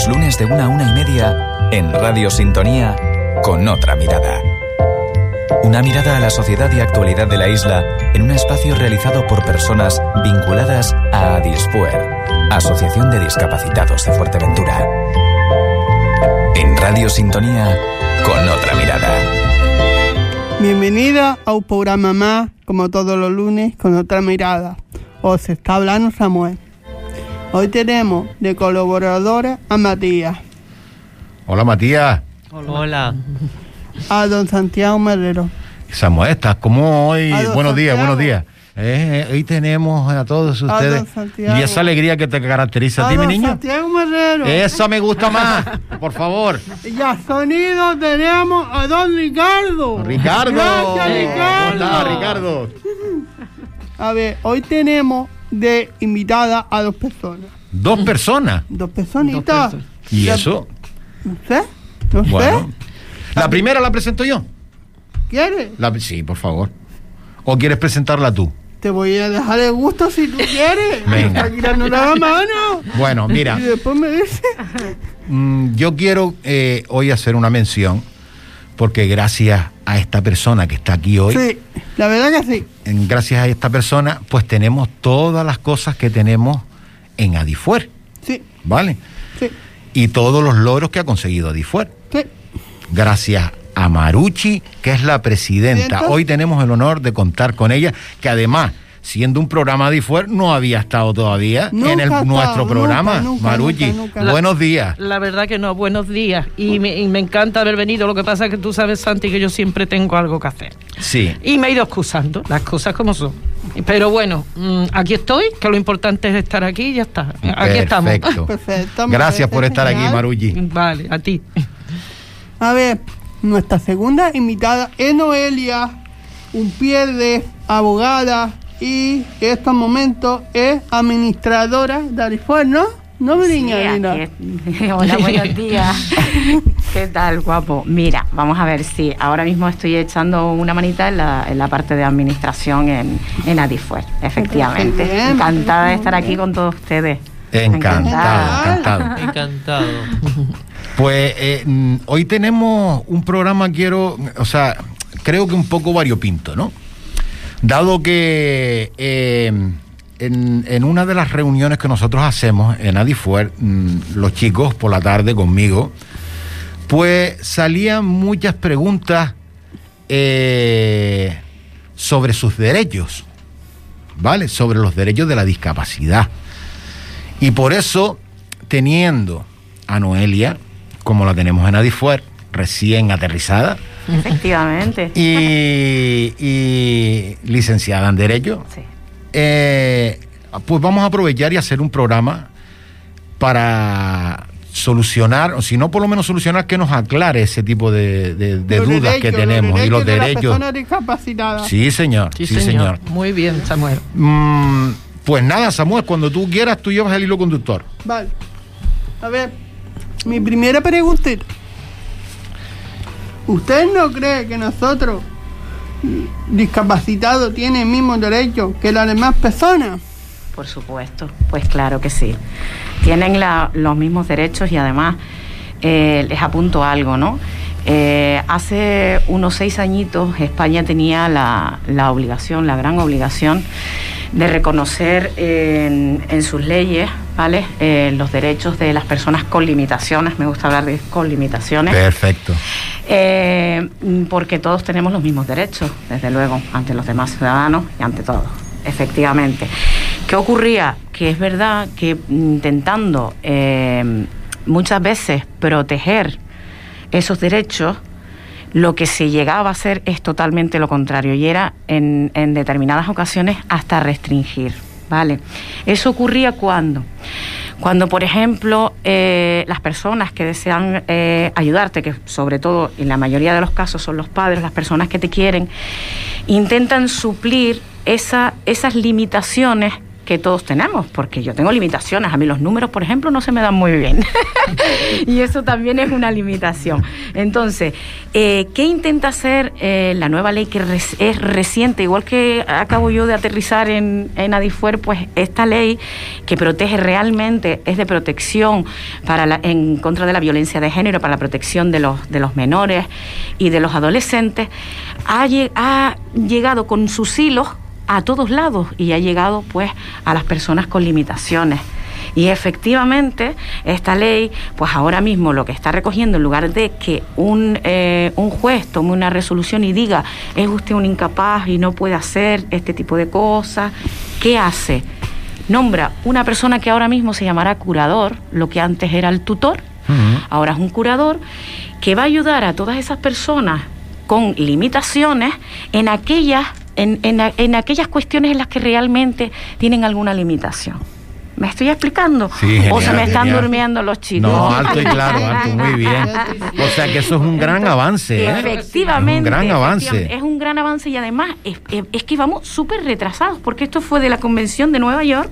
los lunes de 1 a 1:30 en Radio Sintonía con otra mirada. Una mirada a la sociedad y actualidad de la isla en un espacio realizado por personas vinculadas a Adisfuer, Asociación de Discapacitados de Fuerteventura. En Radio Sintonía con otra mirada. Bienvenida a un programa más, como todos los lunes, con otra mirada. Os está hablando Samuel. Hoy tenemos de colaboradores a Matías. Hola, Matías. Hola. A don Santiago Merero. Samuel, ¿estás como hoy? Buenos días, Santiago. buenos días. Hoy tenemos a todos ustedes y esa alegría que te caracteriza. Dime, don niño. Santiago Merero. Eso me gusta más, por favor. Y a sonido tenemos a don Ricardo. Ricardo. Gracias, Ricardo. Hola, Ricardo. A ver, hoy tenemos de invitada a 2 personas. 2 personas. 2 personitas. ¿Y eso? No sé. No Bueno. sé. La primera la presento yo. ¿Quieres? Sí, por favor. ¿O quieres presentarla tú? Te voy a dejar el gusto si tú quieres. Venga. Aquí dando la mano. Bueno, mira. Y después me dice. Yo quiero hoy hacer una mención porque gracias a esta persona que está aquí hoy, Sí, la verdad que sí. gracias a esta persona, pues tenemos todas las cosas que tenemos en Adisfuer, Sí, ¿vale? sí, Y todos los logros que ha conseguido Adisfuer. sí. Gracias a Maruchi, que es la presidenta. ¿Cierto? Hoy tenemos el honor de contar con ella, que además, siendo un programa de Adisfuer, no había estado todavía Nunca en ha estado, nuestro programa. nunca, Maruchi, nunca. buenos días. La verdad que no, buenos días. Y me encanta haber venido. Lo que pasa es que tú sabes, Santi, que yo siempre tengo algo que hacer. Sí. Y me he ido excusando, las cosas como son. Pero bueno, aquí estoy, que lo importante es estar aquí y ya está. Aquí estamos. Perfecto. Gracias por estar aquí, genial. Maruchi. Vale, a ti. A ver, nuestra segunda invitada es Noelia Unpierde, abogada y en estos momentos es administradora de Adisfuer, ¿no? No me digas, Lina. Hola, buenos días. ¿Qué tal, guapo? Mira, vamos a ver si ahora mismo estoy echando una manita en la parte de administración en Adisfuer, efectivamente. Muy bien, Encantada de estar muy aquí bien. con todos ustedes. Encantado. Encantado. Pues hoy tenemos un programa, creo que un poco variopinto, ¿no? Dado que en una de las reuniones que nosotros hacemos en Adisfuer, los chicos por la tarde conmigo, pues salían muchas preguntas sobre sus derechos, ¿vale? Sobre los derechos de la discapacidad. Y por eso, teniendo a Noelia, como la tenemos en Adisfuer, recién aterrizada, Efectivamente. y licenciada en Derecho, Sí. Pues vamos a aprovechar y hacer un programa para solucionar, o si no por lo menos solucionar, que nos aclare ese tipo de Los dudas que derechos, tenemos y los de las derechos. personas discapacitadas. Sí, señor. Sí, señor. Muy bien, Samuel. Pues nada, Samuel, cuando tú quieras, tú llevas el hilo conductor. Vale. A ver, mi primera pregunta. ¿Usted no cree que nosotros, discapacitados, tienen el mismo derecho que las demás personas? Por supuesto, pues claro que sí. Tienen los mismos derechos y además les apunto algo, ¿no? Hace unos 6 añitos España tenía la obligación, la gran obligación de reconocer en sus leyes, ¿vale? Los derechos de las personas con limitaciones. Me gusta hablar de con limitaciones. Perfecto. Porque todos tenemos los mismos derechos, desde luego, ante los demás ciudadanos y ante todos, efectivamente. ¿Qué ocurría? Que es verdad que intentando muchas veces proteger esos derechos, lo que se llegaba a hacer es totalmente lo contrario, y era en determinadas ocasiones hasta restringir, ¿vale? Eso ocurría cuando, por ejemplo, las personas que desean ayudarte, que sobre todo en la mayoría de los casos son los padres, las personas que te quieren, intentan suplir esas limitaciones que todos tenemos, porque yo tengo limitaciones. A mí los números, por ejemplo, no se me dan muy bien. Y eso también es una limitación. Entonces, ¿qué intenta hacer la nueva ley que es reciente? Igual que acabo yo de aterrizar en Adifuer, pues esta ley que protege realmente, es de protección en contra de la violencia de género, para la protección de los menores y de los adolescentes, ha llegado con sus hilos a todos lados y ha llegado pues a las personas con limitaciones. Y efectivamente esta ley, pues ahora mismo lo que está recogiendo, en lugar de que un juez tome una resolución y diga es usted un incapaz y no puede hacer este tipo de cosas, ¿qué hace? Nombra una persona que ahora mismo se llamará curador, lo que antes era el tutor, ahora es un curador, que va a ayudar a todas esas personas con limitaciones en aquellas cuestiones en las que realmente tienen alguna limitación. ¿Me estoy explicando? Sí, genial, ¿O se me están genial. durmiendo los chicos? No, alto y claro, alto, muy bien. O sea que eso es un gran avance, ¿eh? Efectivamente. Es un gran avance. Es un gran avance, y además es que vamos súper retrasados, porque esto fue de la Convención de Nueva York,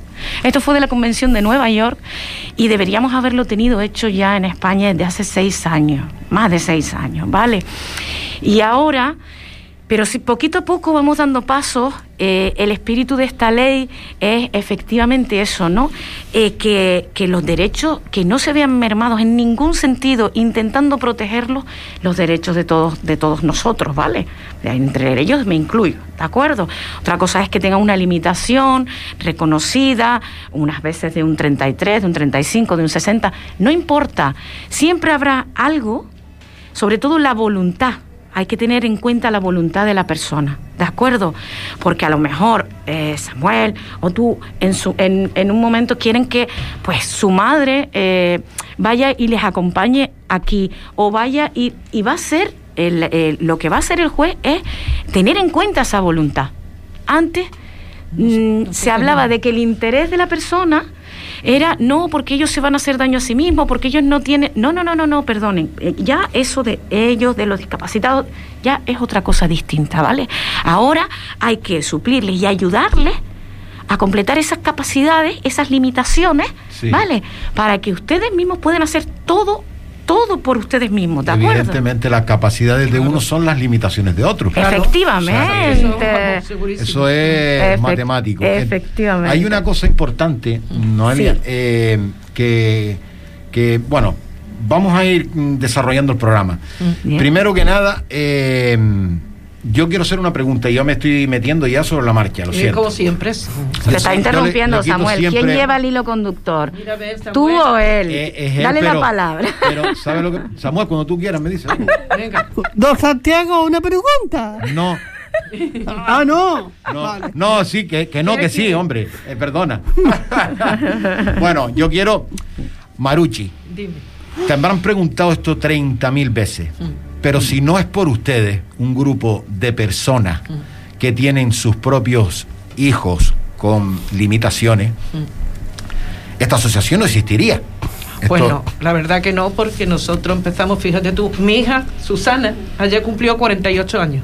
y deberíamos haberlo tenido hecho ya en España desde hace 6 años, más de 6 años, ¿vale? Y ahora... Pero si poquito a poco vamos dando pasos, el espíritu de esta ley es efectivamente eso, ¿no? Que los derechos, que no se vean mermados en ningún sentido, intentando protegerlos, los derechos de todos nosotros, ¿vale? Entre ellos me incluyo, ¿de acuerdo? Otra cosa es que tenga una limitación reconocida, unas veces de un 33, de un 35, de un 60, no importa, siempre habrá algo, sobre todo la voluntad. Hay que tener en cuenta la voluntad de la persona, ¿de acuerdo? Porque a lo mejor Samuel o tú en un momento quieren que pues su madre vaya y les acompañe aquí, o vaya y va a ser, lo que va a hacer el juez es tener en cuenta esa voluntad. Antes se hablaba de que el interés de la persona era no, porque ellos se van a hacer daño a sí mismos, porque ellos no tienen... No, perdonen. Ya eso de ellos, de los discapacitados, ya es otra cosa distinta, ¿vale? Ahora hay que suplirles y ayudarles a completar esas capacidades, esas limitaciones, sí, ¿vale? Para que ustedes mismos puedan hacer todo por ustedes mismos, ¿de acuerdo? Evidentemente las capacidades de unos son las limitaciones de otros. Claro. Efectivamente. Eso es matemático. Efectivamente. Hay una cosa importante, Noelia, sí, que bueno, vamos a ir desarrollando el programa. Bien. Primero que nada, yo quiero hacer una pregunta y yo me estoy metiendo ya sobre la marcha, lo siento. Como siempre. Se está interrumpiendo, Samuel. Siempre... ¿Quién lleva el hilo conductor? Mira, a ver, Samuel. ¿Tú o él? Él, Dale pero, la palabra. Pero, ¿sabes lo que...? Samuel, cuando tú quieras me dices. Venga. Don Santiago, una pregunta. No. No. No, Vale. no, sí, que no, que sí, hombre. Perdona. Bueno, yo quiero... Marucci, Dime. te habrán preguntado esto 30.000 veces, pero si no es por ustedes, un grupo de personas que tienen sus propios hijos con limitaciones, esta asociación no existiría. Pues no, la verdad que no, porque nosotros empezamos, fíjate tú, mi hija, Susana, ayer cumplió 48 años.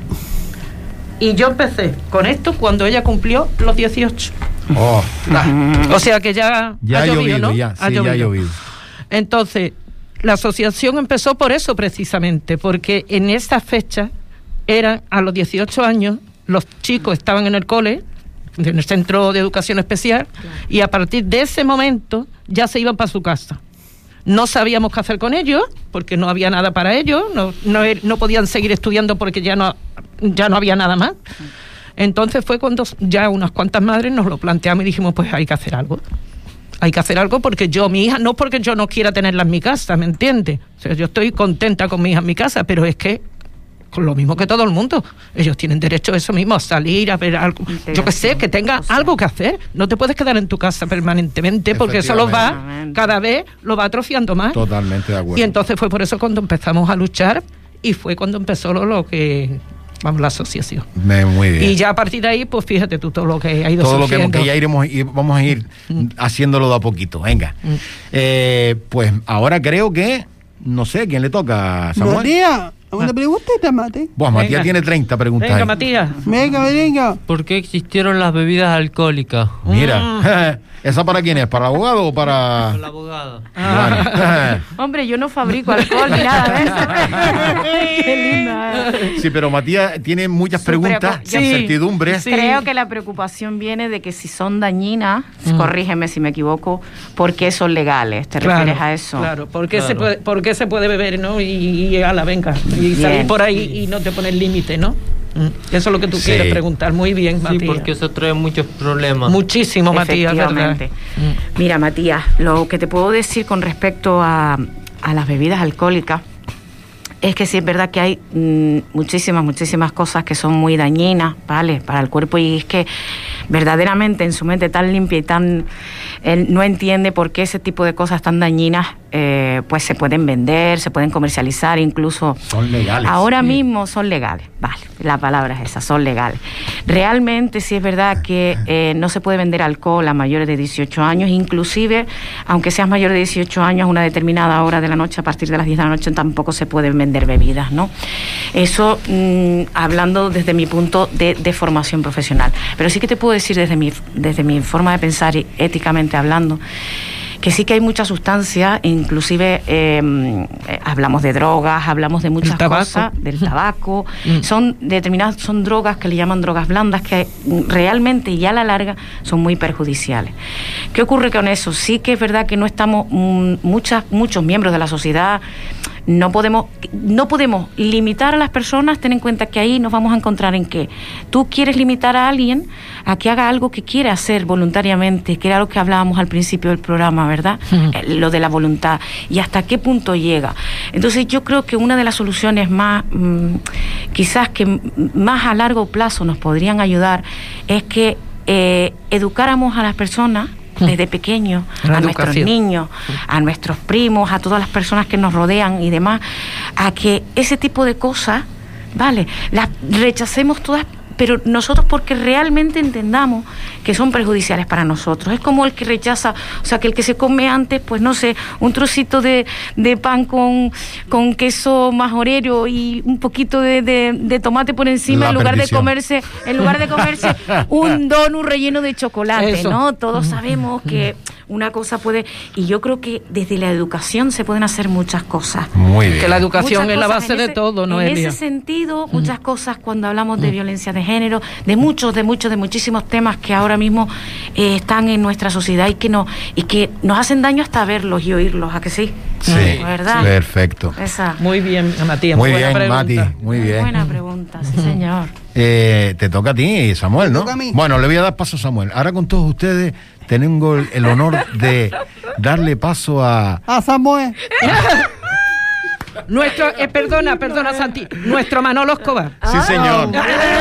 Y yo empecé con esto cuando ella cumplió los 18. Oh, O sea que ya ha llovido, ¿no? ya, sí, ya ha llovido. Entonces, la asociación empezó por eso precisamente, porque en esta fecha eran a los 18 años, los chicos estaban en el cole, en el centro de educación especial, y a partir de ese momento ya se iban para su casa. No sabíamos qué hacer con ellos, porque no había nada para ellos, no podían seguir estudiando porque ya no había nada más. Entonces fue cuando ya unas cuantas madres nos lo planteamos y dijimos, pues hay que hacer algo. Hay que hacer algo porque mi hija, no porque yo no quiera tenerla en mi casa, ¿me entiendes? O sea, yo estoy contenta con mi hija en mi casa, pero es que con lo mismo que todo el mundo, ellos tienen derecho a eso mismo, a salir, a ver algo, yo que sé, que tenga algo que hacer. No te puedes quedar en tu casa permanentemente, porque eso cada vez lo va atrofiando más. Totalmente de acuerdo. Y entonces fue por eso cuando empezamos a luchar, y fue cuando empezó la asociación. Muy bien. Y ya a partir de ahí, pues fíjate tú todo lo que ha ido todo surgiendo. lo que ya vamos a ir haciéndolo de a poquito. Venga. Pues ahora creo que, no sé, ¿quién le toca, Samuel? Buenos días. Una preguntita, Mati. Bueno, Matías Venga. tiene 30 preguntas. Venga, ahí. Matías. Venga. ¿Por qué existieron las bebidas alcohólicas? Mira, ¿esa para quién es? ¿Para el abogado o para...? El abogado. Bueno. Hombre, yo no fabrico alcohol ni nada de eso. Qué linda. Sí, pero Matías tiene muchas Súper preguntas, sí, incertidumbres. sí. Creo que la preocupación viene de que si son dañinas, corrígeme si me equivoco, ¿por qué son legales? ¿Te refieres a eso? Claro, ¿por qué, Claro. por qué se puede beber, ¿no? Y a la venga, y Bien. salir por ahí y no te pones límite, ¿no? Eso es lo que tú Sí. quieres preguntar. Muy bien, Sí, Matías. porque eso trae muchos problemas. Muchísimo, Matías, ¿verdad? Efectivamente. Mira, Matías, lo que te puedo decir con respecto a las bebidas alcohólicas es que sí es verdad que hay muchísimas cosas que son muy dañinas, ¿vale? Para el cuerpo, y es que verdaderamente en su mente tan limpia y tan... Él no entiende por qué ese tipo de cosas tan dañinas pues se pueden vender, se pueden comercializar, incluso... Son legales. Ahora mismo son legales, vale, la palabra es esa, son legales. Realmente sí es verdad que no se puede vender alcohol a mayores de 18 años, inclusive, aunque seas mayor de 18 años, a una determinada hora de la noche, a partir de las 10 de la noche, tampoco se pueden vender bebidas, ¿no? Eso hablando desde mi punto de formación profesional. Pero sí que te puedo decir desde mi forma de pensar y éticamente hablando, que sí que hay muchas sustancias, inclusive hablamos de drogas, hablamos de muchas cosas, del tabaco, son drogas que le llaman drogas blandas, que realmente y a la larga son muy perjudiciales. ¿Qué ocurre con eso? Sí que es verdad que no estamos, muchos miembros de la sociedad, no podemos limitar a las personas. Ten en cuenta que ahí nos vamos a encontrar en que tú quieres limitar a alguien a que haga algo que quiere hacer voluntariamente, que era lo que hablábamos al principio del programa, ¿verdad? Lo de la voluntad y hasta qué punto llega. Entonces yo creo que una de las soluciones más quizás que más a largo plazo nos podrían ayudar es que educáramos a las personas desde pequeños, a nuestros niños, a nuestros primos, a todas las personas que nos rodean y demás, a que ese tipo de cosas, vale, las rechacemos todas, pero nosotros porque realmente entendamos que son perjudiciales para nosotros. Es como el que rechaza, o sea, que el que se come antes, pues no sé, un trocito de pan con queso majorero y un poquito de tomate por encima, en lugar de comerse un donut relleno de chocolate. Eso. ¿No? Todos sabemos que una cosa puede, y yo creo que desde la educación se pueden hacer muchas cosas. Muy bien. Que la educación es la base de todo, ¿no? En ese sentido, muchas cosas cuando hablamos de violencia de género, de muchísimos temas que ahora mismo están en nuestra sociedad y que nos hacen daño hasta verlos y oírlos, ¿a que sí? Sí, ¿verdad? Perfecto. Esa. Muy bien, Matías. Muy buena bien, pregunta. Mati, muy bien. Buena pregunta, sí, señor. Te toca a ti, Samuel, ¿no? Me toca a mí. Bueno, le voy a dar paso a Samuel. Ahora con todos ustedes tengo el honor de darle paso a Samuel. Nuestro, perdona, Santi, nuestro Manolo Escobar. Sí, señor.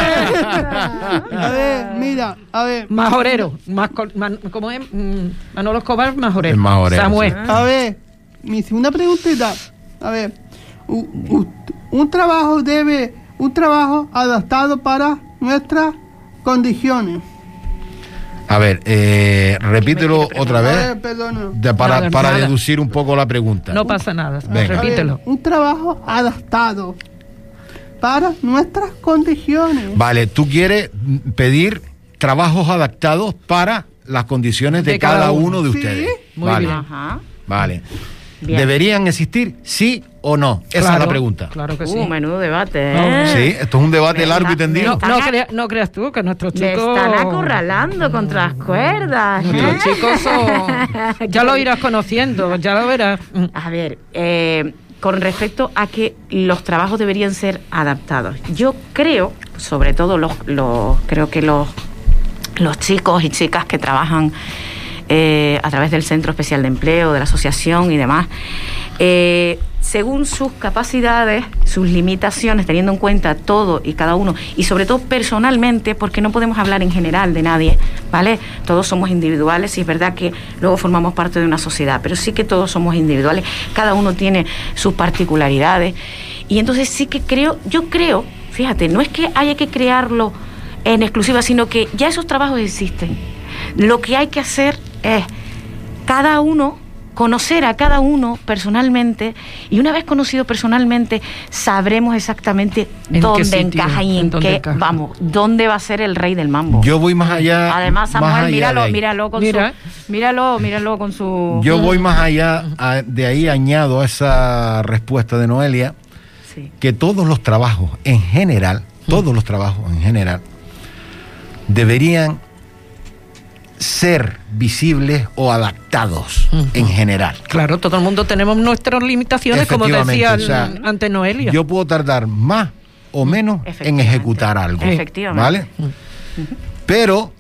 A ver, mira, a ver. Majorero, ¿cómo es? Manolo Escobar, majorero. El majorero, Samuel. sí. A ver, me hice una preguntita. A ver, un trabajo adaptado para nuestras condiciones. A ver, repítelo otra A vez ver, perdón. para Nada. deducir un poco la pregunta. No pasa nada, Venga. repítelo. Un trabajo adaptado para nuestras condiciones. Vale, tú quieres pedir trabajos adaptados para las condiciones de cada uno de Sí. ustedes. Muy Vale, bien. Ajá. vale. Bien. ¿Deberían existir, sí o no? Esa es Claro, la pregunta. Claro que sí. Menudo debate, No, ¿eh? Sí, esto es un debate Me largo y está- tendido. No creas tú que nuestros Le chicos... están acorralando contra las cuerdas. Nuestros chicos son... Ya lo irás conociendo, ya lo verás. A ver, con respecto a que los trabajos deberían ser adaptados, yo creo, sobre todo creo que los chicos y chicas que trabajan a través del Centro Especial de Empleo, de la asociación y demás, según sus capacidades, sus limitaciones, teniendo en cuenta todo y cada uno, y sobre todo personalmente, porque no podemos hablar en general de nadie, ¿vale? Todos somos individuales y es verdad que luego formamos parte de una sociedad, pero sí que todos somos individuales, cada uno tiene sus particularidades, y entonces sí que yo creo, fíjate, no es que haya que crearlo en exclusiva, sino que ya esos trabajos existen. Lo que hay que hacer es cada uno conocer a cada uno personalmente, y una vez conocido personalmente sabremos exactamente dónde encaja y en qué, vamos, dónde va a ser el rey del mambo. Yo voy más allá. Además, Samuel, míralo con su... Yo voy más allá, de ahí añado a esa respuesta de Noelia, sí, que todos los trabajos en general, deberían ser visibles o adaptados en general. Claro, todo el mundo tenemos nuestras limitaciones, como decía antes Noelia. Yo puedo tardar más o menos en ejecutar algo. Efectivamente. ¿Vale? Pero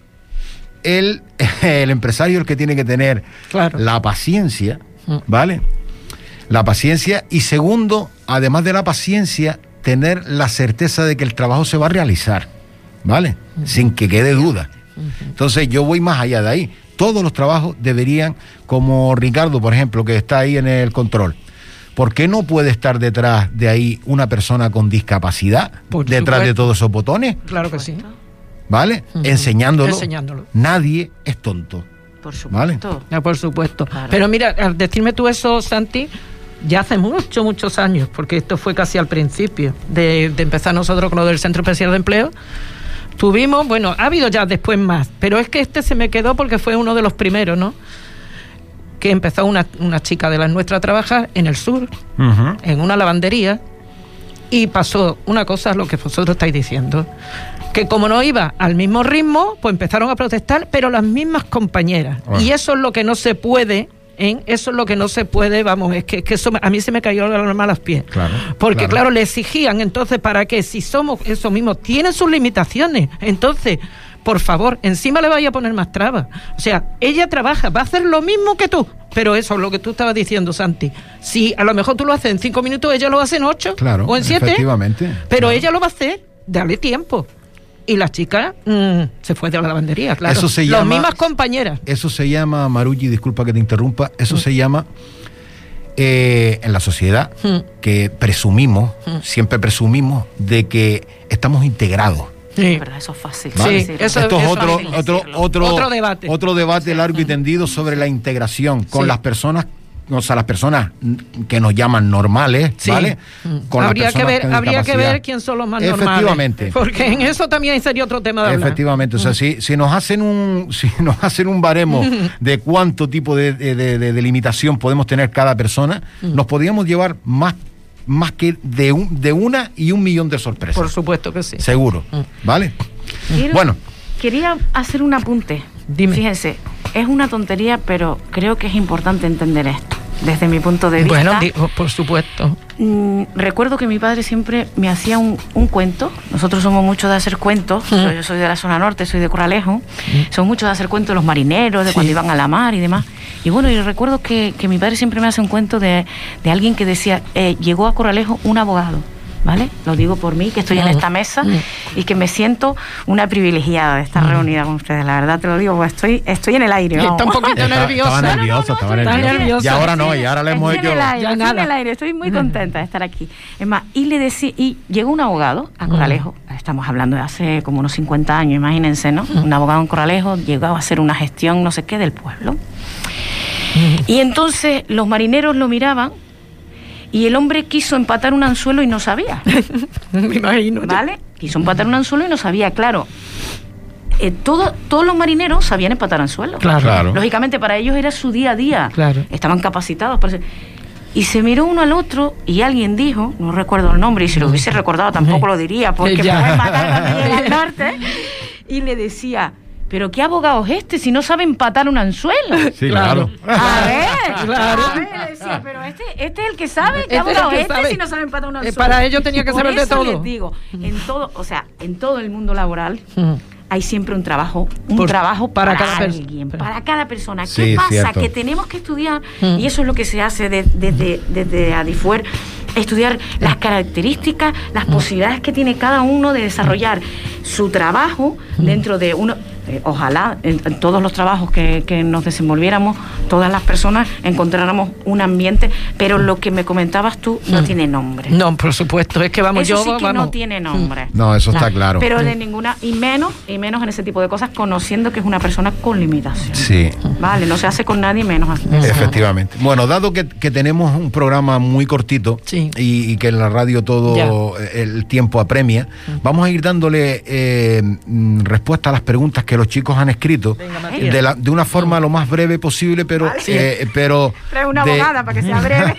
el empresario es el que tiene que tener la paciencia, ¿vale? La paciencia, y segundo, además de la paciencia, tener la certeza de que el trabajo se va a realizar, ¿vale? Sin que quede duda. Entonces yo voy más allá de ahí. Todos los trabajos deberían, como Ricardo, por ejemplo, que está ahí en el control, ¿por qué no puede estar detrás de ahí una persona con discapacidad, detrás de todos esos botones? Claro que sí. ¿Vale? Enseñándolo. Nadie es tonto. Por supuesto. ¿Vale? Por supuesto. Claro. Pero mira, al decirme tú eso, Santi, ya hace muchos años, porque esto fue casi al principio de empezar nosotros con lo del Centro Especial de Empleo. Tuvimos, bueno, ha habido ya después más, pero es que este se me quedó porque fue uno de los primeros, ¿no? Que empezó una chica de las nuestras a trabajar en el sur, en una lavandería, y pasó una cosa, lo que vosotros estáis diciendo, que como no iba al mismo ritmo, pues empezaron a protestar, pero las mismas compañeras. Bueno. Y eso es lo que no se puede... Eso es lo que no se puede, vamos, es que eso a mí se me cayó la norma a los pies. Claro, porque claro, le exigían, entonces, ¿para qué? Si somos eso mismo, tienen sus limitaciones. Entonces, por favor, encima le vaya a poner más trabas. O sea, ella trabaja, va a hacer lo mismo que tú. Pero eso es lo que tú estabas diciendo, Santi. Si a lo mejor tú lo haces en 5 minutos, ella lo hace en 8 o en 7. Efectivamente. Pero ella lo va a hacer, dale tiempo. Y la chica se fue de la lavandería, claro. Eso se llama, las mismas compañeras. Eso se llama, Maruji, disculpa que te interrumpa, eso se llama en la sociedad que presumimos, siempre presumimos de que estamos integrados. Sí. Verdad, eso es fácil. ¿Vale? Sí, esto es otro debate largo y tendido sobre la integración con las personas. O sea, las personas que nos llaman normales, ¿vale? Con habría que ver quién son los más normales. Efectivamente. Porque en eso también sería otro tema de hablar. Efectivamente. O sea, si nos hacen un baremo de cuánto tipo de limitación podemos tener cada persona, nos podríamos llevar más que de 1 y 1 millón de sorpresas. Por supuesto que sí. Seguro. ¿Vale? Quería hacer un apunte. Dime. Fíjense, es una tontería, pero creo que es importante entender esto, desde mi punto de vista. Bueno, por supuesto. Recuerdo que mi padre siempre me hacía un cuento. Nosotros somos muchos de hacer cuentos. Yo soy de la zona norte, soy de Corralejo. Somos muchos de hacer cuentos de los marineros, de cuando iban a la mar y demás. Y bueno, y recuerdo que mi padre siempre me hace un cuento de alguien que decía, llegó a Corralejo un abogado. ¿Vale? Lo digo por mí, que estoy en esta mesa y que me siento una privilegiada de estar reunida con ustedes. La verdad te lo digo, pues estoy en el aire. Vamos. Está un poquito nerviosa. Estaba nerviosa. Y ahora no, y ahora le hemos hecho... Estoy en el aire, estoy muy contenta de estar aquí. Es más, y llegó un abogado a Corralejo, estamos hablando de hace como unos 50 años, imagínense, ¿no? Un abogado en Corralejo llegó a hacer una gestión no sé qué del pueblo. Y entonces los marineros lo miraban. Y el hombre quiso empatar un anzuelo y no sabía. Me imagino. ¿Vale? Quiso empatar un anzuelo y no sabía, claro. Todos los marineros sabían empatar anzuelos. Claro. Lógicamente para ellos era su día a día. Claro. Estaban capacitados para eso. Y se miró uno al otro y alguien dijo, no recuerdo el nombre, y si lo hubiese recordado tampoco lo diría, porque puede matar también al norte. Y le decía... ¿Pero qué abogado es este si no sabe empatar un anzuelo? Sí, claro. A ver, decía, pero este es el que sabe. ¿Qué abogado es este si no sabe empatar un anzuelo? Para ello tenía que saber de todo. Les digo, en todo el mundo laboral hay siempre un trabajo para cada alguien, para cada persona. ¿Qué pasa? Cierto. Que tenemos que estudiar, y eso es lo que se hace desde Adifuer, estudiar las características, las posibilidades que tiene cada uno de desarrollar su trabajo dentro de uno. ojalá en todos los trabajos que nos desenvolviéramos, todas las personas encontráramos un ambiente, pero lo que me comentabas tú no tiene nombre. No, por supuesto, es que vamos, eso yo... sí que vamos. no tiene nombre. No, eso está claro. Pero de ninguna, y menos en ese tipo de cosas, conociendo que es una persona con limitación. Sí. Vale, no se hace con nadie menos así. Efectivamente. Bueno, dado que tenemos un programa muy cortito Sí. y que en la radio todo el tiempo apremia, vamos a ir dándole respuesta a las preguntas que los chicos han escrito. Venga, Matías. De una forma lo más breve posible, pero... Vale. pero Trae una abogada para que sea breve.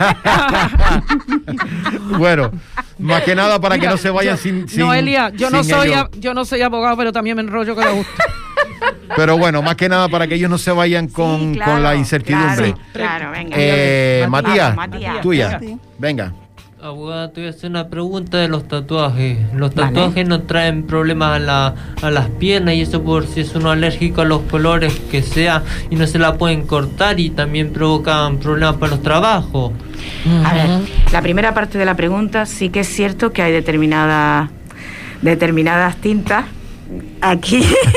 Bueno, más que nada para que Mira, no se vayan sin Noelia, yo no sin ellos. yo soy abogado, pero también me enrollo que le gusta. Pero bueno, más que nada para que ellos no se vayan con la incertidumbre. Claro, venga. Matías, Matías. tuya. Sí. Venga. Abogada, te voy a hacer una pregunta de los tatuajes. Los Vale. tatuajes nos traen problemas a las piernas, y eso por si es uno alérgico a los colores que sea y no se la pueden cortar, y también provocan problemas para los trabajos. A ver, la primera parte de la pregunta, sí que es cierto que hay determinadas tintas. Aquí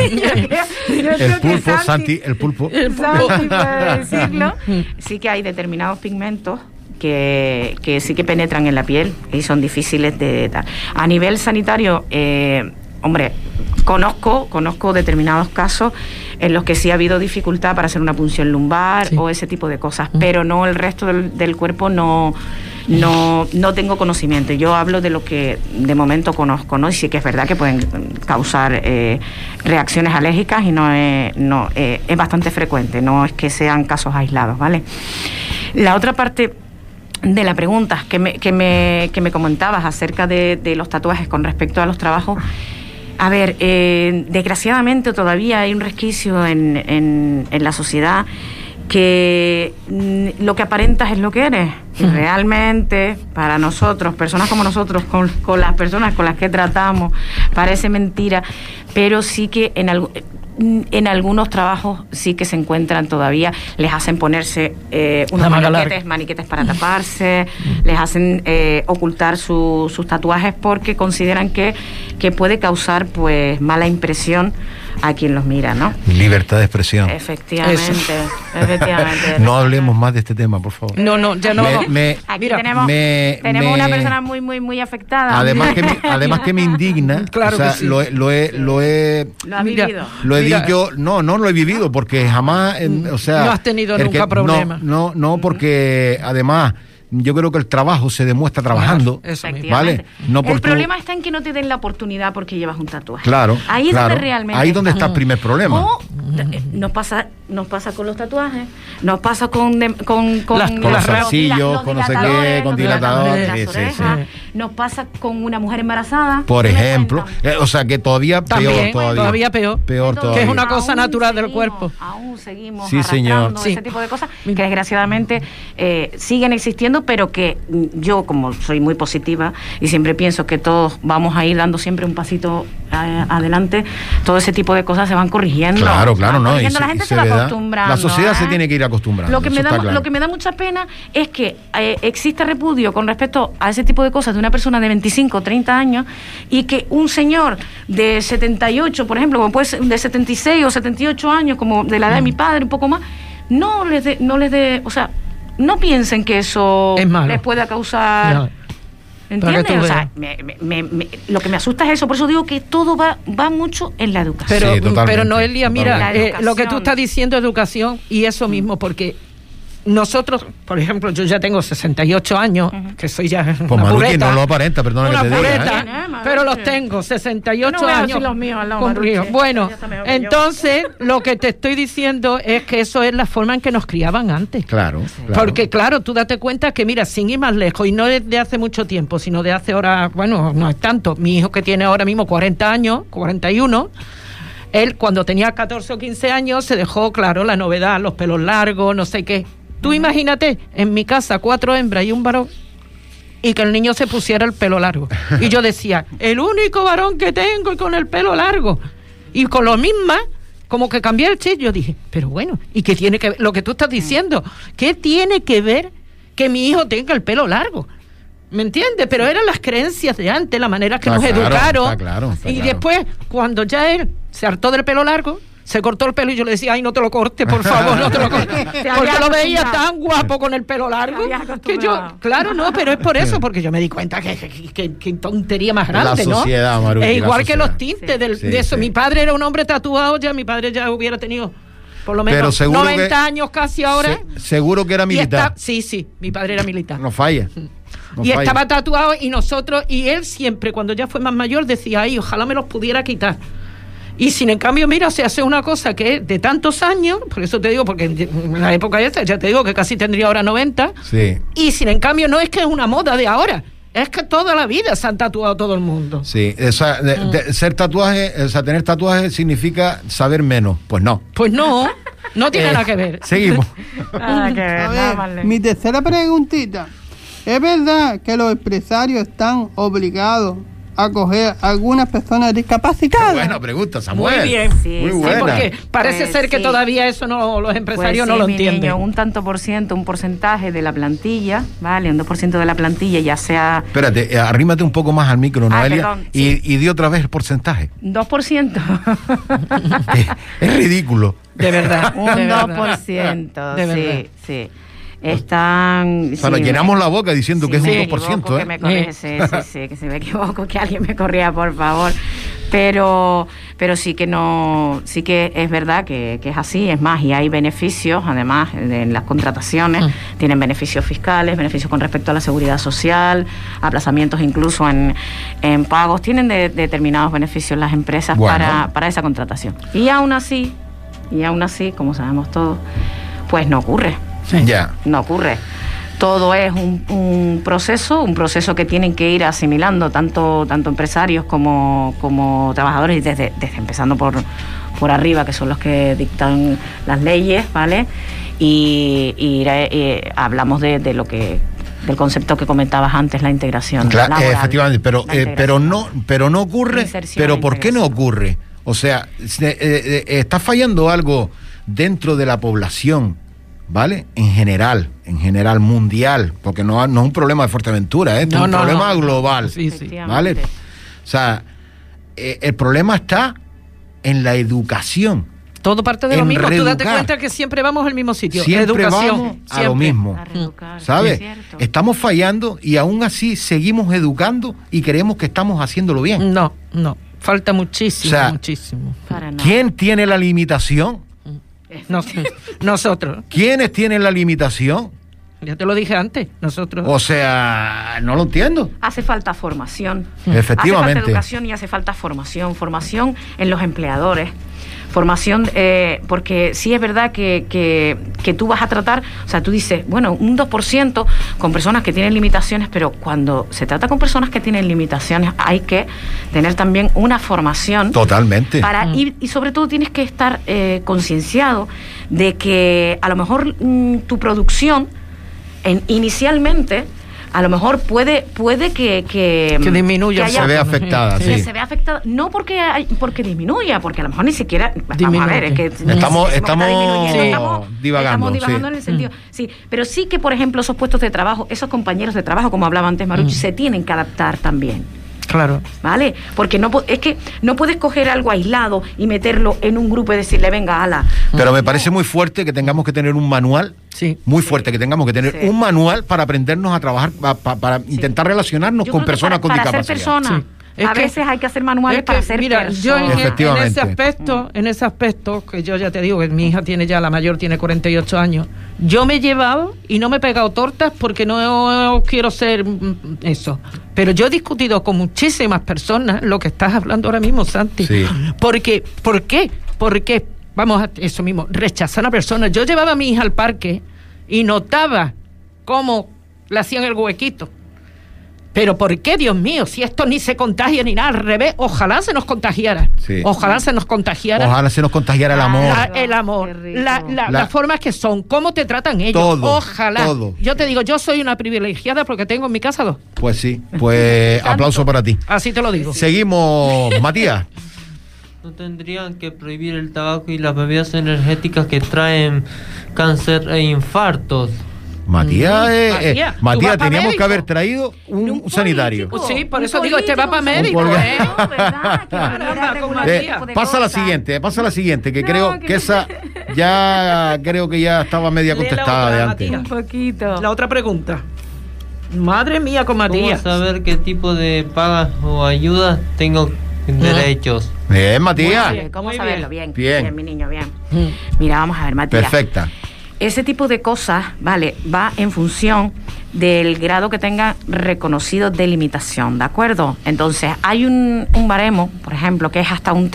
yo El creo que pulpo, Santi- Santi, el pulpo. Santi puede decirlo. Sí que hay determinados pigmentos que sí que penetran en la piel y son difíciles de dar. A nivel sanitario, hombre, conozco determinados casos en los que sí ha habido dificultad para hacer una punción lumbar, Sí. o ese tipo de cosas, pero no el resto del cuerpo. No tengo conocimiento. Yo hablo de lo que de momento conozco, ¿no? Y sí que es verdad que pueden causar reacciones alérgicas, y es bastante frecuente, no es que sean casos aislados, ¿vale? La otra parte de la pregunta que me comentabas acerca de los tatuajes con respecto a los trabajos. A ver, desgraciadamente todavía hay un resquicio en la sociedad que lo que aparentas es lo que eres. Y realmente, para nosotros, personas como nosotros, con las personas con las que tratamos, parece mentira, pero sí que en algunos trabajos sí que se encuentran todavía, les hacen ponerse unos maniquetes para taparse, les hacen ocultar sus tatuajes porque consideran que puede causar pues mala impresión a quien los mira, ¿no? Libertad de expresión. Efectivamente. No hablemos más de este tema, por favor. No, ya no. Aquí Mira, tenemos una persona muy afectada. Además que me indigna. Claro o sea, que sí. lo he Lo ha Mira, vivido. Lo he Mira. dicho, no lo he vivido porque jamás, o sea... No has tenido nunca problema. No, porque además yo creo que el trabajo se demuestra trabajando, Eso mismo. ¿vale? No por el tu- problema está en que no te den la oportunidad porque llevas un tatuaje. Claro, Ahí es claro. donde realmente Ahí donde está el primer problema. O nos pasa con los tatuajes, nos pasa con los zarcillos, con no sé qué, con dilatadores, las sí, sí, orejas, sí. nos pasa con una mujer embarazada. Por ¿qué me ejemplo, cuentan? o sea que todavía También, todavía peor. Peor Que todavía. es una cosa Aún natural del seguimos, cuerpo. Aún seguimos Sí, señor. arrastrando Sí. ese tipo de cosas que desgraciadamente siguen existiendo, pero que yo, como soy muy positiva y siempre pienso que todos vamos a ir dando siempre un pasito adelante, todo ese tipo de cosas se van corrigiendo. Claro, Se van no. corrigiendo, la gente se va ve, acostumbrando. La sociedad se ¿eh? tiene que ir acostumbrando. Lo que me da mucha pena es que existe repudio con respecto a ese tipo de cosas de una persona de 25 o 30 años, y que un señor de 78, por ejemplo, como puede ser de 76 o 78 años, como de la edad de mi padre, un poco más, no les dé, o sea, no piensen que eso Es malo. les pueda causar... No. ¿Entiendes? Para que tú O sea, veas. lo que me asusta es eso, por eso digo que todo va mucho en la educación. Pero, Sí, totalmente, pero Noelia, mira, totalmente. lo que tú estás diciendo, educación, y eso mismo, porque nosotros, por ejemplo, yo ya tengo 68 años, que soy ya Pues una Manuki pureta. no lo aparenta, perdona Una que te diga. pureta, ¿eh? pero los tengo, 68 Yo no voy a años. decir los míos al lado, cumplidos. Maruche. Bueno, Ella está mejor que yo. entonces, lo que te estoy diciendo es que eso es la forma en que nos criaban antes. Claro. Porque claro, tú date cuenta que mira, sin ir más lejos, y no es de hace mucho tiempo, sino de hace ahora, bueno, no es tanto, mi hijo que tiene ahora mismo 40 años, 41, él cuando tenía 14 o 15 años se dejó, claro, la novedad, los pelos largos, no sé qué. Tú imagínate, en mi casa 4 hembras y un varón, y que el niño se pusiera el pelo largo. Y yo decía, el único varón que tengo y con el pelo largo. Y con lo mismo, como que cambié el chip, yo dije, pero bueno, ¿y qué tiene que ver? Lo que tú estás diciendo, ¿qué tiene que ver que mi hijo tenga el pelo largo? ¿Me entiendes? Pero eran las creencias de antes, la manera que Está nos claro, educaron. está claro, está y claro. después, cuando ya él se hartó del pelo largo, se cortó el pelo y yo le decía, ay, no te lo cortes, por favor, no te lo cortes. Porque lo veía tan guapo con el pelo largo que yo, claro, no, pero es por eso, porque yo me di cuenta que tontería más grande, la sociedad, ¿no? Maruki, Es igual la que los sociedad. tintes Sí, de eso. sí. Mi padre era un hombre tatuado, mi padre ya hubiera tenido por lo menos Pero seguro 90 que- años casi ahora. Seguro que era Y militar. sí, mi padre era militar. No falla. No Y falla. estaba tatuado y él siempre, cuando ya fue más mayor, decía, ay, ojalá me los pudiera quitar. Y sin en cambio, mira, se hace una cosa que es de tantos años, por eso te digo, porque en la época esta, ya te digo que casi tendría ahora 90, Sí. y sin en cambio no es que es una moda de ahora, es que toda la vida se han tatuado todo el mundo. Sí, ser tatuaje, o sea, tener tatuaje significa saber menos. Pues no. Pues no tiene nada que ver. Seguimos. Nada que ver, A nada ver, más lejos. mi tercera preguntita. ¿Es verdad que los empresarios están obligados a acoger a algunas personas discapacitadas? Buena pregunta, Samuel. Muy bien. Sí, Muy sí, buena. Porque parece Pues ser que sí. todavía eso no los empresarios Pues no sí, lo mi entienden. niño, un tanto por ciento, un porcentaje de la plantilla, ¿vale? Un 2% de la plantilla, ya sea Espérate, arrímate un poco más al micro, Noelia, perdón, y di otra vez el porcentaje. 2%. Es ridículo. De verdad. Un de verdad. 2%, De verdad. sí, sí. Están... O sea, nos llenamos la boca diciendo que es si un me 2%, equivoco, ¿eh? que me corrige, sí, que si me equivoco, que alguien me corría, por favor. Pero sí que no, sí que es verdad que es así, es más, y hay beneficios, además, en las contrataciones, tienen beneficios fiscales, beneficios con respecto a la seguridad social, aplazamientos incluso en pagos, tienen determinados beneficios las empresas Bueno. para esa contratación. Y aún así, como sabemos todos, pues no ocurre. Ya. No ocurre. Todo es un proceso que tienen que ir asimilando tanto empresarios como trabajadores, y desde empezando por arriba, que son los que dictan las leyes, ¿vale? Y hablamos de lo que del concepto que comentabas antes, la integración laboral. Efectivamente, La integración. pero no ocurre. Inserción, Pero ¿por qué no integración. ocurre? O sea, está fallando algo dentro de la población, ¿vale? En general mundial, porque no es un problema de Fuerteventura, es un problema global, Sí, sí. Efectivamente. ¿vale? O sea, el problema está en la educación. Todo parte de En lo mismo. Tú date reeducar. cuenta que siempre vamos al mismo sitio. Siempre Educación. vamos a siempre. lo mismo. A reeducar, ¿Sabes? es cierto. Estamos fallando y aún así seguimos educando y creemos que estamos haciéndolo bien. No. Falta muchísimo, O sea, muchísimo. Para nada. ¿Quién tiene la limitación? Nosotros. ¿Quiénes tienen la limitación? Ya te lo dije antes. Nosotros. O sea, no lo entiendo. Hace falta formación. Efectivamente. Hace falta educación y hace falta formación en los empleadores. Formación, porque sí es verdad que tú vas a tratar, o sea, tú dices, bueno, un 2% con personas que tienen limitaciones, pero cuando se trata con personas que tienen limitaciones hay que tener también una formación. Totalmente. Para ir, y sobre todo tienes que estar concienciado de que a lo mejor tu producción inicialmente a lo mejor puede que disminuya. que haya- Se ve afectada, Sí. que sí. se ve afectada, no porque disminuya, porque a lo mejor ni siquiera vamos Disminuye. a ver, es que Estamos disminuyendo, sí, estamos divagando, divagando sí. en el sentido, sí, pero sí que por ejemplo esos puestos de trabajo, esos compañeros de trabajo, como hablaba antes Maruchi, se tienen que adaptar también. Claro. ¿Vale? Porque es que no puedes coger algo aislado y meterlo en un grupo y decirle, venga, ala. Pero me parece muy fuerte que tengamos que tener un manual. Sí. Muy fuerte que tengamos que tener Sí. un manual para aprendernos a trabajar, para intentar relacionarnos Yo con creo que personas con para discapacidad. ser persona, Sí. Es a que- veces hay que hacer manuales Es que, para ser mira, yo persona. Efectivamente. en ese aspecto, que yo ya te digo que mi hija tiene ya, la mayor tiene 48 años, yo me he llevado y no me he pegado tortas porque no quiero ser eso. Pero yo he discutido con muchísimas personas lo que estás hablando ahora mismo, Santi. Sí. Porque, ¿por qué? Porque, vamos a eso mismo, rechazar a una persona. Yo llevaba a mi hija al parque y notaba cómo le hacían el huequito. Pero ¿por qué, Dios mío? Si esto ni se contagia ni nada, al revés, ojalá se nos contagiara. Sí. Ojalá se nos contagiara. Ojalá se nos contagiara el amor. El amor, Qué rico. las formas que son, cómo te tratan ellos. Todo, Ojalá. todo. Yo te digo, yo soy una privilegiada porque tengo en mi casa 2. Pues sí, pues aplauso para ti. Así te lo digo. Seguimos, Matías. No tendrían que prohibir el tabaco y las bebidas energéticas que traen cáncer e infartos. Matías, Matías, Matías, ¿tú vas pa' teníamos médico? que haber traído un sanitario. político, Sí, por un eso digo, este va pa' político. médico, No, ¿verdad? Que Caramba, regular con este Matías. tipo de Pasa la cosas. siguiente, que No, creo que que no. esa ya creo que ya estaba media Lee la contestada otra, de antes. Matías. Un poquito. La otra pregunta. Madre mía, con ¿Cómo Matías. saber qué tipo de pagas o ayudas tengo derechos? Bien, Matías. Muy bien, ¿cómo Muy saberlo? bien. Bien, Bien. mi niño, bien. Mm. Mira, vamos a ver, Matías. Perfecta. Ese tipo de cosas, ¿vale? Va en función del grado que tenga reconocido de limitación, ¿de acuerdo? Entonces, hay un baremo, por ejemplo, que es hasta un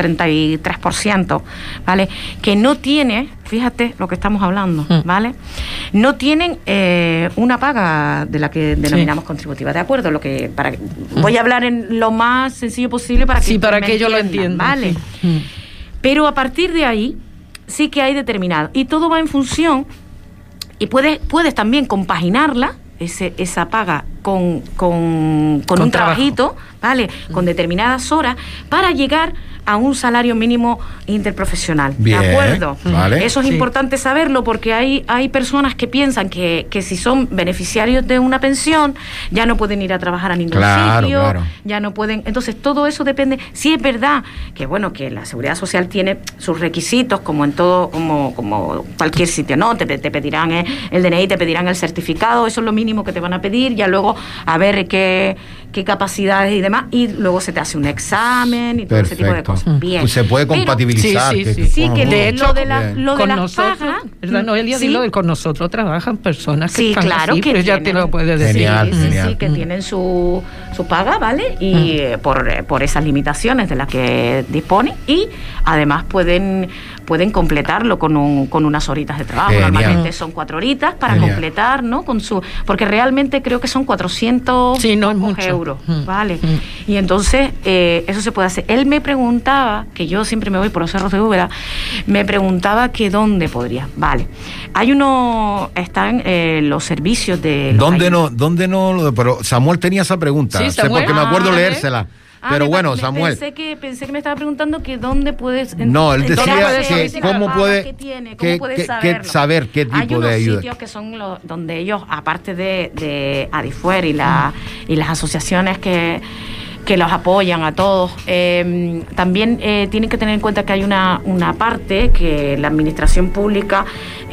33%, ¿vale? Que no tiene, fíjate lo que estamos hablando, ¿vale? No tienen una paga de la que denominamos contributiva, ¿de acuerdo? Voy a hablar en lo más sencillo posible para que Sí, para me que ellos lo entiendan, entiendan. ¿vale? Sí. Pero a partir de ahí sí que hay determinado. Y todo va en función, y puedes también compaginarla, esa paga, con un trabajo. trabajito, ¿vale? Con determinadas horas, para llegar a un salario mínimo interprofesional. Bien, ¿De acuerdo? vale. Eso es Sí. importante saberlo, porque hay personas que piensan que si son beneficiarios de una pensión, ya no pueden ir a trabajar a ningún Claro, sitio, claro. ya no pueden. Entonces, todo eso depende. Sí es verdad que, bueno, que la Seguridad Social tiene sus requisitos, como en todo, como cualquier sitio, ¿no? Te pedirán el DNI, te pedirán el certificado, eso es lo mínimo que te van a pedir, ya luego a ver qué capacidades y demás, y luego se te hace un examen y todo ese tipo de Perfecto. cosas. Bien. Pues se puede Pero- compatibilizar. Sí, sí, que- Sí, que De hecho, lo de las con nosotros, pagas. ¿verdad, Noelia? Sí. Dilo, con nosotros trabajan personas que Sí, están claro así, que pero ya te tienen. lo puedes decir. Genial, Sí, genial. sí, que tienen su paga, ¿vale? Y por esas limitaciones de las que disponen, y además pueden completarlo con unas horitas de trabajo. Genial. Normalmente son 4 horitas para Genial. completar, ¿no? Porque realmente creo que son 400 Sí, no es pocos mucho. euros, Mm. ¿vale? Y entonces eso se puede hacer. Él me preguntaba, que yo siempre me voy por los cerros de Úbeda, me preguntaba que dónde podría. Vale. Están los servicios de... los ¿Dónde no? Pero Samuel tenía esa pregunta. Sí, sé Samuel. porque me acuerdo Ah, leérsela. Pero bueno, Samuel. Pensé que me estaba preguando que dónde puedes... No, él decía que cómo puede saber qué tipo Hay unos de ayuda. sitios que son donde ellos, aparte de Adifuer y las asociaciones que los apoyan a todos, también tienen que tener en cuenta que hay una parte que la administración pública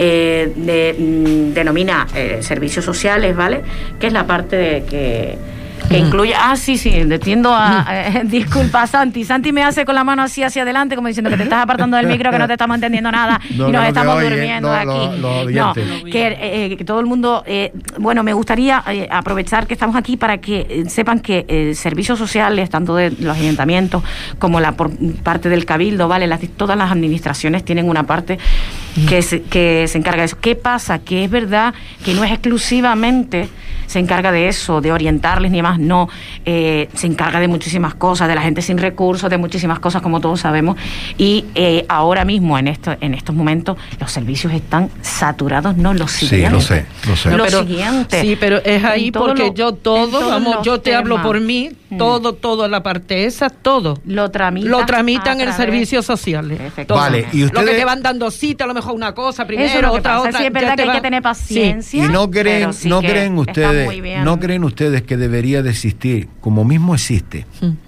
denomina servicios sociales, ¿vale? Que es la parte de que incluye... sí, entiendo disculpa, Santi me hace con la mano así hacia adelante, como diciendo que te estás apartando del micro, que no te estamos entendiendo nada No, y nos que no te estamos oyen, durmiendo no, aquí. los oyentes. Que todo el mundo... bueno, me gustaría aprovechar que estamos aquí para que sepan que servicios sociales, tanto de los ayuntamientos como por parte del Cabildo, ¿vale? Todas las administraciones tienen una parte que se encarga de eso. ¿Qué pasa? Que es verdad que no es exclusivamente se encarga de eso, de orientarles ni más, no, se encarga de muchísimas cosas, de la gente sin recursos, de muchísimas cosas, como todos sabemos, y ahora mismo, en estos momentos, los servicios están saturados, no los siguientes. Sí, lo sé. Lo pero, siguiente. Sí, pero es ahí En todo porque lo- yo en todo, todos vamos, los yo te hablo temas. por mí, todo, la parte esa, todo. Lo tramitan en servicios sociales. Efectivamente. Todo. Vale, y Lo que ustedes- te van dando cita, a lo mejor una cosa Eso es primero, lo que otra. pasa. Sí, es verdad ya que te hay que va- tener paciencia. Y no creen, pero sí no que creen está ustedes, muy bien. no creen ustedes que debería de existir, como mismo existe,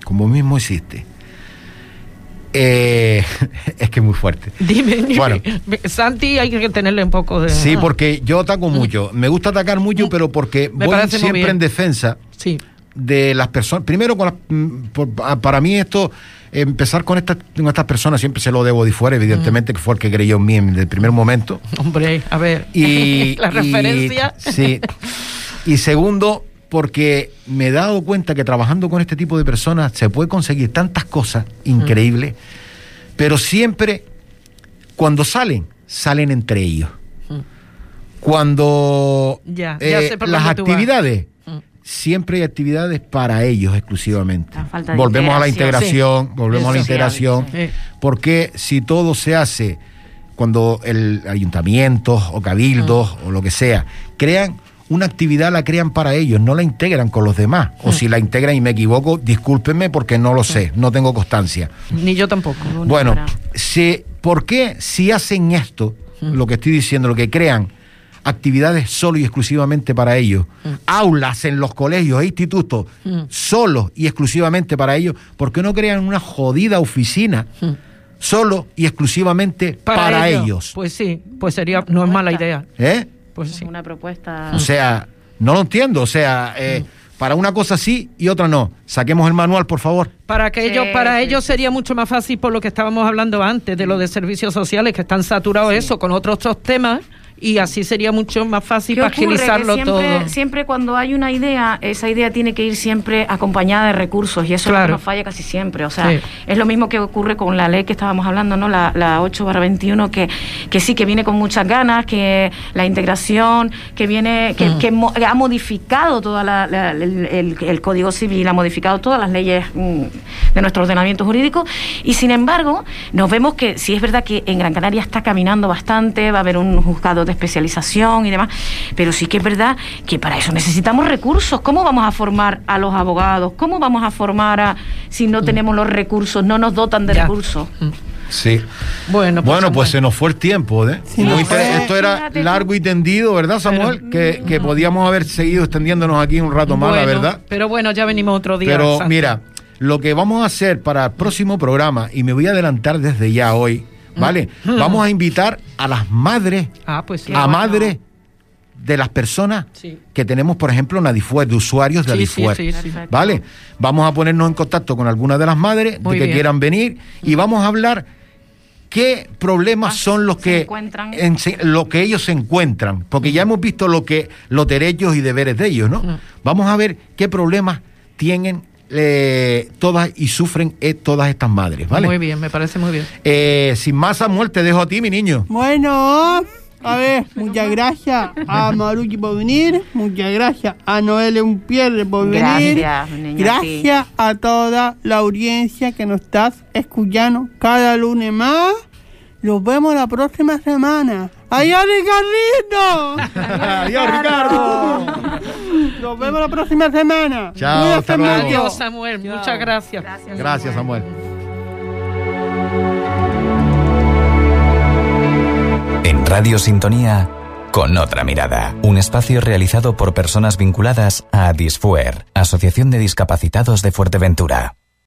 es que es muy fuerte. Dime, Bueno. Santi, hay que tenerle un poco de... Sí, porque yo ataco mucho, me gusta atacar mucho, pero porque Me voy parece muy siempre bien. en defensa Sí. de las personas. Primero, para mí esto, empezar con estas personas, siempre se lo debo de fuera, evidentemente, que fue el que creyó en mí desde el primer momento. Hombre, a ver, la referencia... Sí. Y segundo, porque me he dado cuenta que trabajando con este tipo de personas se puede conseguir tantas cosas increíbles, pero siempre cuando salen entre ellos. Cuando Ya sé por las dónde tú vas. actividades, siempre hay actividades para ellos exclusivamente. La falta de Volvemos a la integración. integración, volvemos a la Social, integración, sí. porque si todo se hace cuando el ayuntamiento o cabildos o lo que sea crean una actividad, la crean para ellos, no la integran con los demás. O si la integran y me equivoco, discúlpenme porque no lo sé, no tengo constancia. Ni yo tampoco. Bueno, ¿por qué si hacen esto, lo que estoy diciendo, lo que crean actividades solo y exclusivamente para ellos, aulas en los colegios e institutos solo y exclusivamente para ellos, ¿por qué no crean una jodida oficina solo y exclusivamente para ellos? Pues sí, pues sería, no es mala idea. Pues sí. Una propuesta. O sea, no lo entiendo, o sea, para una cosa sí y otra no. Saquemos el manual, por favor. Para ellos sería mucho más fácil, por lo que estábamos hablando antes, de lo de servicios sociales, que están saturados eso con otros temas, y así sería mucho más fácil para agilizarlo todo. Siempre cuando hay una idea, esa idea tiene que ir siempre acompañada de recursos, y eso es lo que nos falla casi siempre. O sea, es lo mismo que ocurre con la ley que estábamos hablando, ¿no? La 8/21, que sí, que viene con muchas ganas, que la integración, que viene, que ha modificado todo el Código Civil, ha modificado todas las leyes de nuestro ordenamiento jurídico, y sin embargo, nos vemos que sí es verdad que en Gran Canaria está caminando bastante, va a haber un juzgado de especialización y demás, pero sí que es verdad que para eso necesitamos recursos. ¿Cómo vamos a formar a los abogados? ¿Cómo vamos a formar si no tenemos los recursos, no nos dotan de recursos? Sí. Bueno, pues se nos fue el tiempo, Sí, esto era largo y tendido, ¿verdad, Samuel? Que podíamos haber seguido extendiéndonos aquí un rato más, la verdad. Pero bueno, ya venimos otro día. Pero mira, lo que vamos a hacer para el próximo programa, y me voy a adelantar desde ya hoy, ¿vale? Vamos a invitar a las madres, madres de las personas que tenemos, por ejemplo, en Adifuer, de usuarios de Adifuer, ¿vale? Vamos a ponernos en contacto con algunas de las madres que quieran venir, y vamos a hablar qué problemas son los que ellos se encuentran, porque ya hemos visto los derechos y deberes de ellos, ¿no? Vamos a ver qué problemas tienen todas y sufren todas estas madres, ¿vale? Muy bien, me parece muy bien. Sin más, Samuel, te dejo a ti, mi niño. Bueno, a ver, muchas gracias a Maruki por venir, muchas gracias a Noelia Unpierre por venir. Gracias a toda la audiencia que nos estás escuchando cada lunes más. Nos vemos la próxima semana. ¡Adiós, Ricardito! ¡Adiós, Ricardo! Nos vemos la próxima semana. Chao, hasta luego. Adiós, Samuel. Muchas gracias. Gracias, Samuel. En Radio Sintonía, con otra mirada. Un espacio realizado por personas vinculadas a Adisfuer, Asociación de Discapacitados de Fuerteventura.